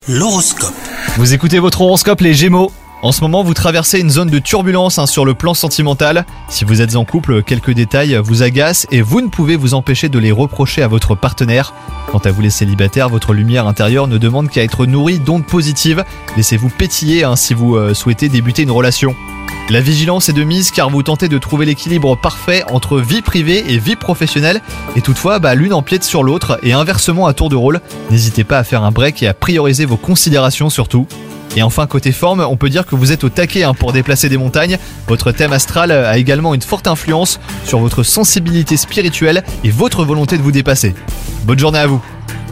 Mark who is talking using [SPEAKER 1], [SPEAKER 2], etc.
[SPEAKER 1] L'horoscope.
[SPEAKER 2] Vous écoutez votre horoscope les Gémeaux. En ce moment, vous traversez une zone de turbulence sur le plan sentimental. Si vous êtes en couple, quelques détails vous agacent et vous ne pouvez vous empêcher de les reprocher à votre partenaire. Quant à vous les célibataires, votre lumière intérieure ne demande qu'à être nourrie d'ondes positives. Laissez-vous pétiller si vous souhaitez débuter une relation. La vigilance est de mise car vous tentez de trouver l'équilibre parfait entre vie privée et vie professionnelle. Et toutefois, l'une empiète sur l'autre et inversement à tour de rôle. N'hésitez pas à faire un break et à prioriser vos considérations surtout. Et enfin, côté forme, on peut dire que vous êtes au taquet pour déplacer des montagnes. Votre thème astral a également une forte influence sur votre sensibilité spirituelle et votre volonté de vous dépasser. Bonne journée à vous!